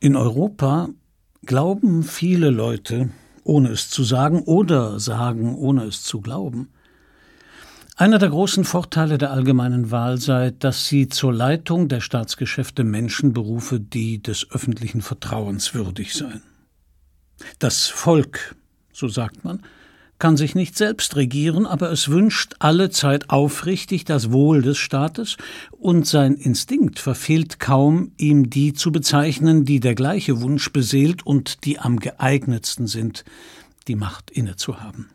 In Europa glauben viele Leute, ohne es zu sagen, oder sagen, ohne es zu glauben. Einer der großen Vorteile der allgemeinen Wahl sei, dass sie zur Leitung der Staatsgeschäfte Menschen berufe, die des öffentlichen Vertrauens würdig seien. Das Volk, so sagt man, kann sich nicht selbst regieren, aber es wünscht allezeit aufrichtig das Wohl des Staates, und sein Instinkt verfehlt kaum, ihm die zu bezeichnen, die der gleiche Wunsch beseelt und die am geeignetsten sind, die Macht innezuhaben.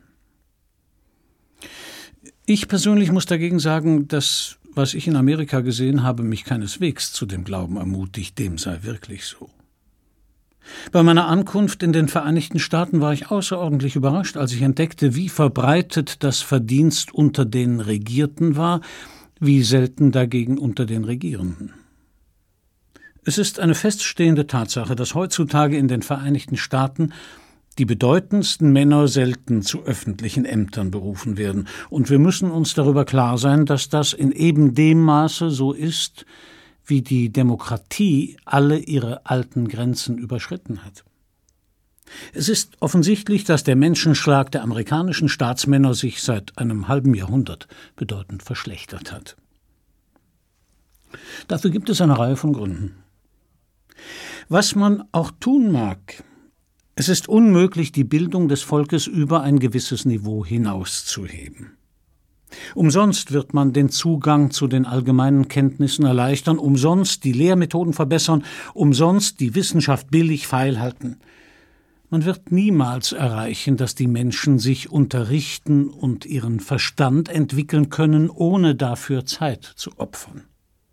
Ich persönlich muss dagegen sagen, dass, was ich in Amerika gesehen habe, mich keineswegs zu dem Glauben ermutigt, dem sei wirklich so. Bei meiner Ankunft in den Vereinigten Staaten war ich außerordentlich überrascht, als ich entdeckte, wie verbreitet das Verdienst unter den Regierten war, wie selten dagegen unter den Regierenden. Es ist eine feststehende Tatsache, dass heutzutage in den Vereinigten Staaten die bedeutendsten Männer selten zu öffentlichen Ämtern berufen werden. Und wir müssen uns darüber klar sein, dass das in eben dem Maße so ist, wie die Demokratie alle ihre alten Grenzen überschritten hat. Es ist offensichtlich, dass der Menschenschlag der amerikanischen Staatsmänner sich seit einem halben Jahrhundert bedeutend verschlechtert hat. Dafür gibt es eine Reihe von Gründen. Was man auch tun mag, es ist unmöglich, die Bildung des Volkes über ein gewisses Niveau hinauszuheben. Umsonst wird man den Zugang zu den allgemeinen Kenntnissen erleichtern, umsonst die Lehrmethoden verbessern, umsonst die Wissenschaft billig feilhalten. Man wird niemals erreichen, dass die Menschen sich unterrichten und ihren Verstand entwickeln können, ohne dafür Zeit zu opfern.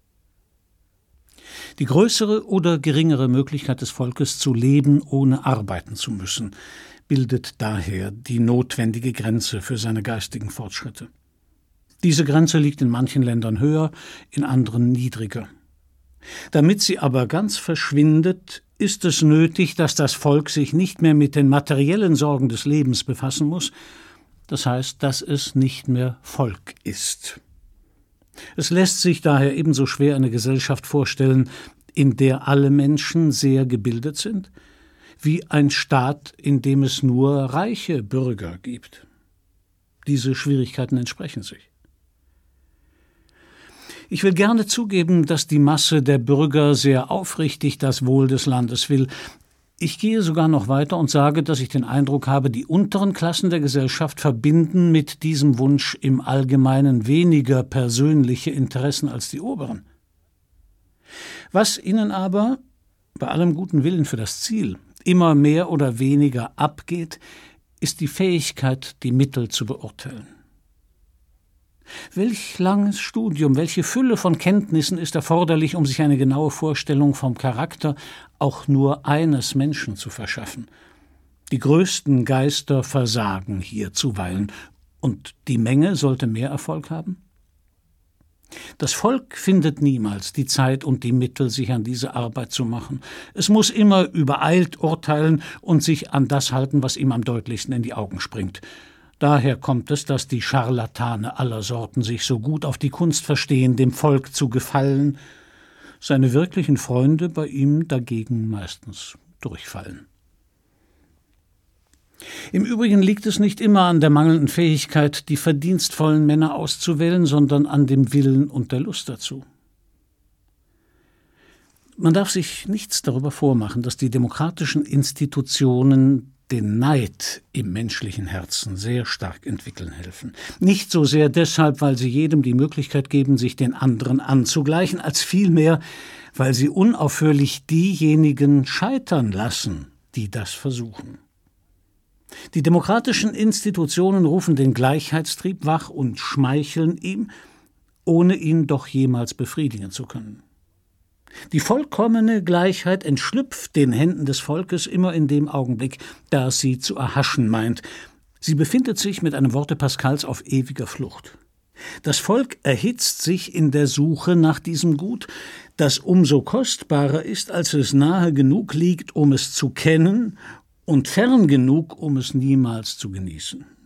Die größere oder geringere Möglichkeit des Volkes zu leben, ohne arbeiten zu müssen, bildet daher die notwendige Grenze für seine geistigen Fortschritte. Diese Grenze liegt in manchen Ländern höher, in anderen niedriger. Damit sie aber ganz verschwindet, ist es nötig, dass das Volk sich nicht mehr mit den materiellen Sorgen des Lebens befassen muss, das heißt, dass es nicht mehr Volk ist. Es lässt sich daher ebenso schwer eine Gesellschaft vorstellen, in der alle Menschen sehr gebildet sind, wie ein Staat, in dem es nur reiche Bürger gibt. Diese Schwierigkeiten entsprechen sich. Ich will gerne zugeben, dass die Masse der Bürger sehr aufrichtig das Wohl des Landes will. Ich gehe sogar noch weiter und sage, dass ich den Eindruck habe, die unteren Klassen der Gesellschaft verbinden mit diesem Wunsch im Allgemeinen weniger persönliche Interessen als die oberen. Was ihnen aber, bei allem guten Willen für das Ziel, immer mehr oder weniger abgeht, ist die Fähigkeit, die Mittel zu beurteilen. Welch langes Studium, welche Fülle von Kenntnissen ist erforderlich, um sich eine genaue Vorstellung vom Charakter auch nur eines Menschen zu verschaffen? Die größten Geister versagen hier zuweilen, und die Menge sollte mehr Erfolg haben? Das Volk findet niemals die Zeit und die Mittel, sich an diese Arbeit zu machen. Es muss immer übereilt urteilen und sich an das halten, was ihm am deutlichsten in die Augen springt. Daher kommt es, dass die Scharlatane aller Sorten sich so gut auf die Kunst verstehen, dem Volk zu gefallen, seine wirklichen Freunde bei ihm dagegen meistens durchfallen. Im Übrigen liegt es nicht immer an der mangelnden Fähigkeit, die verdienstvollen Männer auszuwählen, sondern an dem Willen und der Lust dazu. Man darf sich nichts darüber vormachen, dass die demokratischen Institutionen den Neid im menschlichen Herzen sehr stark entwickeln helfen. Nicht so sehr deshalb, weil sie jedem die Möglichkeit geben, sich den anderen anzugleichen, als vielmehr, weil sie unaufhörlich diejenigen scheitern lassen, die das versuchen. Die demokratischen Institutionen rufen den Gleichheitstrieb wach und schmeicheln ihm, ohne ihn doch jemals befriedigen zu können. Die vollkommene Gleichheit entschlüpft den Händen des Volkes immer in dem Augenblick, da es sie zu erhaschen meint. Sie befindet sich mit einem Worte Pascals auf ewiger Flucht. Das Volk erhitzt sich in der Suche nach diesem Gut, das umso kostbarer ist, als es nahe genug liegt, um es zu kennen, und fern genug, um es niemals zu genießen.